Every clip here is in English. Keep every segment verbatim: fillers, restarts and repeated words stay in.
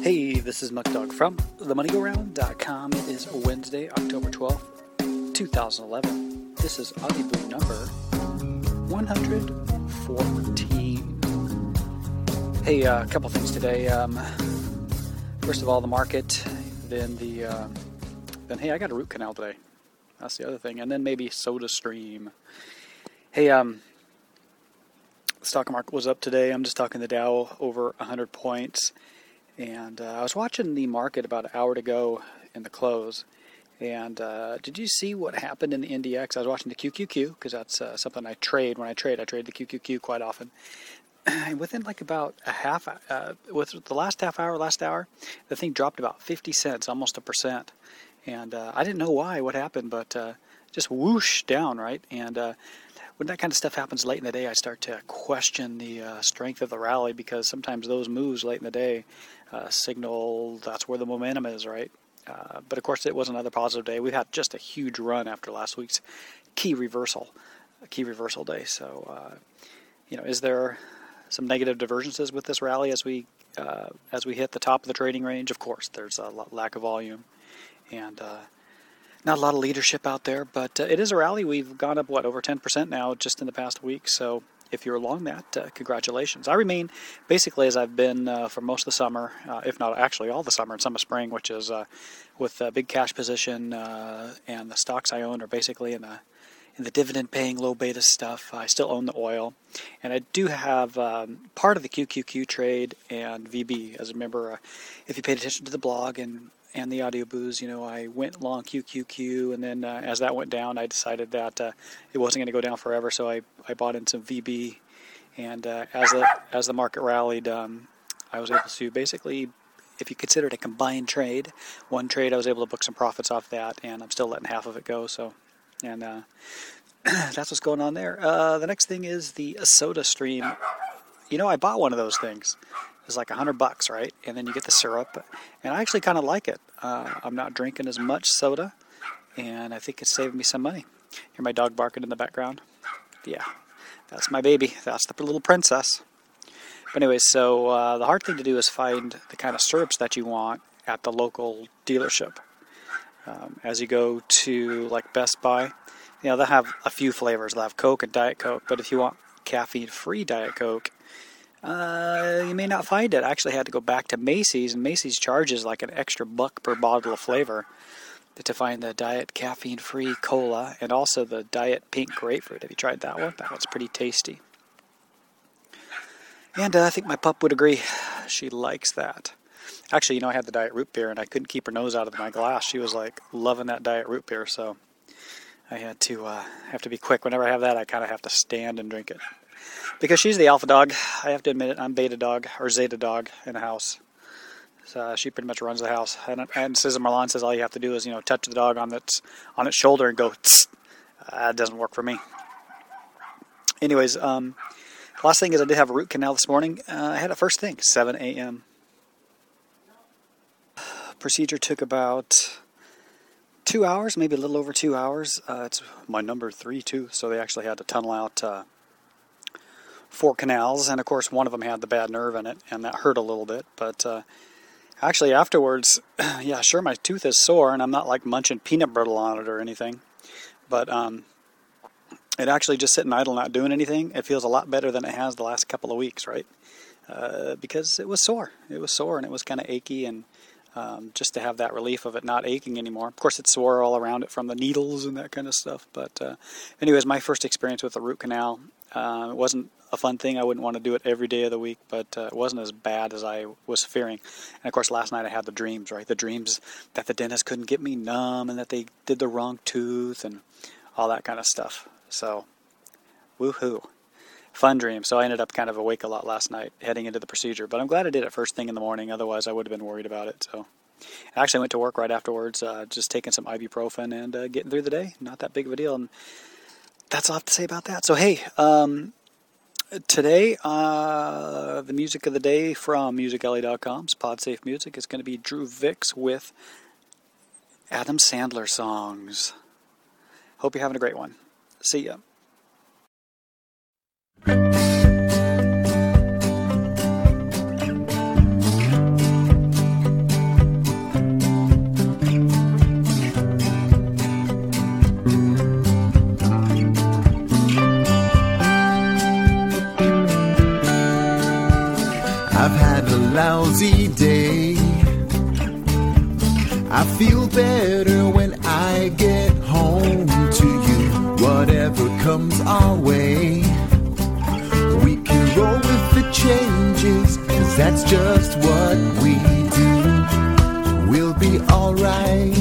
Hey, this is Muck Dog from the money go round dot com. It is Wednesday, October twelfth, twenty eleven. This is Audioboom number one hundred fourteen. Hey, a uh, couple things today. Um, first of all, the market, then the, uh, then hey, I got a root canal today. That's the other thing. And then maybe SodaStream. Hey, um, the stock market was up today. I'm just talking the Dow over one hundred points. And uh, I was watching the market about an hour to go in the close. And uh, did you see what happened in the N D X? I was watching the Q Q Q because that's uh, something I trade. When I trade, I trade the Q Q Q quite often. And within like about a half, uh, with the last half hour, last hour, the thing dropped about fifty cents, almost a percent. And uh, I didn't know why, what happened, but uh, just whoosh down, right? And uh, when that kind of stuff happens late in the day, I start to question the uh, strength of the rally, because sometimes those moves late in the day uh, signal that's where the momentum is, right? Uh, but of course, it was another positive day. We had just a huge run after last week's key reversal, a key reversal day. So, uh, you know, is there some negative divergences with this rally as we uh, as we hit the top of the trading range? Of course, there's a lack of volume and uh, not a lot of leadership out there, but uh, it is a rally. We've gone up, what, over ten percent now just in the past week. So if you're along that, uh, congratulations. I remain basically as I've been uh, for most of the summer, uh, if not actually all the summer and some of spring, which is uh, with a big cash position, uh, and the stocks I own are basically in the in the dividend-paying, low-beta stuff. I still own the oil, and I do have um, part of the Q Q Q trade and V B. As a member, uh, if you paid attention to the blog and and the audio booze, you know, I went long Q Q Q, and then uh, as that went down, I decided that uh, it wasn't going to go down forever, so I, I bought in some V B, and uh, as the as the market rallied, um, I was able to basically, if you consider it a combined trade, one trade I was able to book some profits off that, and I'm still letting half of it go, so, and uh, that's what's going on there. Uh, the next thing is the SodaStream. You know, I bought one of those things. It's like a hundred bucks, right? And then you get the syrup, and I actually kind of like it. Uh, I'm not drinking as much soda, and I think it's saving me some money. Hear my dog barking in the background? Yeah, that's my baby. That's the little princess. But anyway, so uh, the hard thing to do is find the kind of syrups that you want at the local dealership. Um, as you go to like Best Buy, you know, they'll have a few flavors. They'll have Coke and Diet Coke, but if you want caffeine-free Diet Coke, Uh, you may not find it. I actually had to go back to Macy's, and Macy's charges like an extra buck per bottle of flavor to find the Diet Caffeine-Free Cola and also the Diet Pink Grapefruit. Have you tried that one? That one's pretty tasty. And uh, I think my pup would agree. She likes that. Actually, you know, I had the Diet Root Beer, and I couldn't keep her nose out of my glass. She was like loving that Diet Root Beer, so I had to uh, have to be quick. Whenever I have that, I kind of have to stand and drink it. Because she's the alpha dog, I have to admit it. I'm beta dog, or zeta dog in the house. So uh, she pretty much runs the house. And, and Cesar Milan says all you have to do is, you know, touch the dog on its on its shoulder and go, tss. Uh, that doesn't work for me. Anyways, um, last thing is I did have a root canal this morning. Uh, I had it first thing, seven a.m. Procedure took about two hours, maybe a little over two hours. Uh, it's my number three, too, so they actually had to tunnel out Uh, four canals, and of course one of them had the bad nerve in it, and that hurt a little bit, but uh, actually afterwards, yeah, sure, my tooth is sore, and I'm not like munching peanut brittle on it or anything, but um, it actually just sitting idle not doing anything, it feels a lot better than it has the last couple of weeks, right? Uh, because it was sore, it was sore, and it was kind of achy, and um, just to have that relief of it not aching anymore. Of course, it's sore all around it from the needles and that kind of stuff, but uh, anyways, my first experience with the root canal, uh, it wasn't a fun thing. I wouldn't want to do it every day of the week, but uh, it wasn't as bad as I was fearing. And of course, last night I had the dreams, right? The dreams that the dentist couldn't get me numb and that they did the wrong tooth and all that kind of stuff. So, woohoo. Fun dream. So I ended up kind of awake a lot last night heading into the procedure, but I'm glad I did it first thing in the morning. Otherwise, I would have been worried about it. So I actually went to work right afterwards, uh, just taking some ibuprofen and uh, getting through the day. Not that big of a deal. And that's all I have to say about that. So, hey, um, today, uh, the music of the day from music alley dot com's PodSafe Music is going to be Drew Vicks with Adam Sandler songs. Hope you're having a great one. See ya. lousy day. I feel better when I get home to you. Whatever comes our way, we can roll with the changes, 'cause that's just what we do. We'll be alright.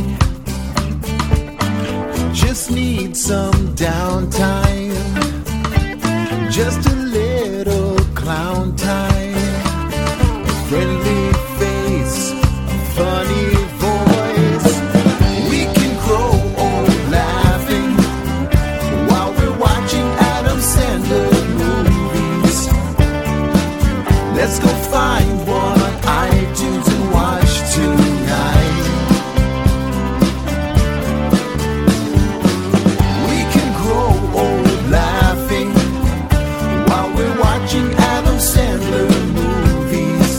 Just need some downtime, just a little clown time. A friendly face, a funny voice. We can grow old laughing while we're watching Adam Sandler movies. Let's go find one on iTunes and watch tonight. We can grow old laughing while we're watching Adam Sandler movies.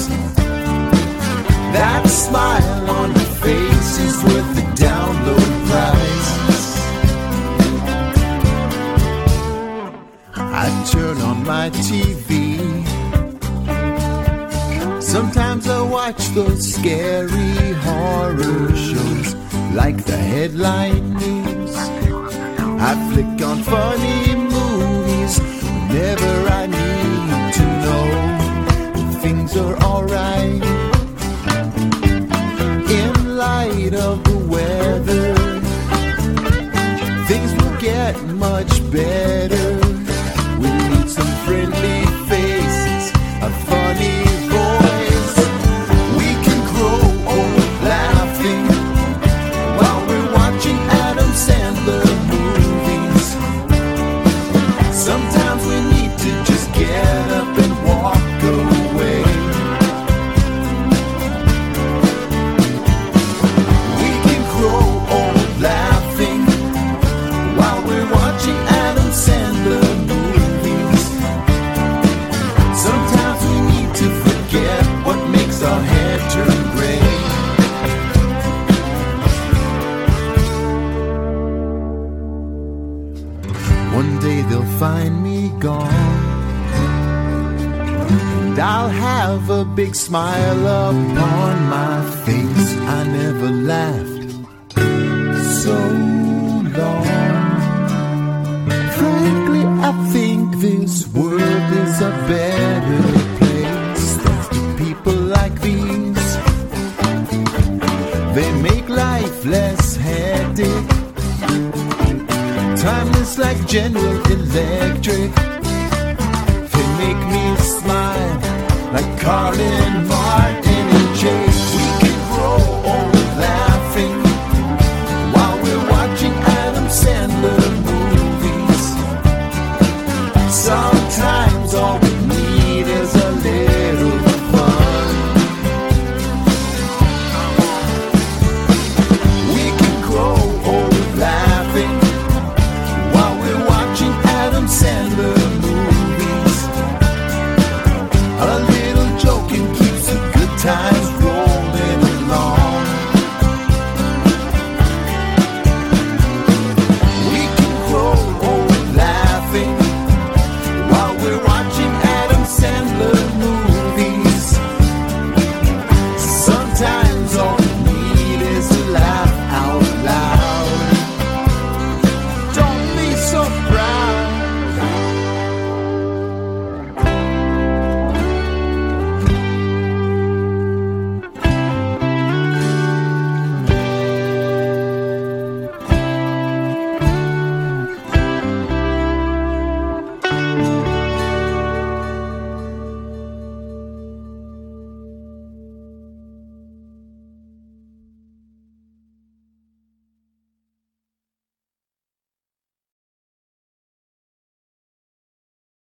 That smile on your face is worth the download price. I turn on my T V. Sometimes I watch those scary horror shows, like the headline news. I flick on funny movies whenever I need to know if things are alright. In light of the weather, things will get much better. We need some friendly faces, a funny voice. We can grow old laughing while we're watching Adam Sandler movies. Sometimes we need to just get up and walk away. We can grow old laughing while we're watching Adam Sandler movies. Sometimes we need to forget what makes our hair turn gray. One day they'll find me gone, and I'll have a big smile upon my face. I never laughed so long. Frankly, I think this world is a better place. Thanks to people like these, they make life less hectic. Timeless like General Electric. They make me smile like Carlin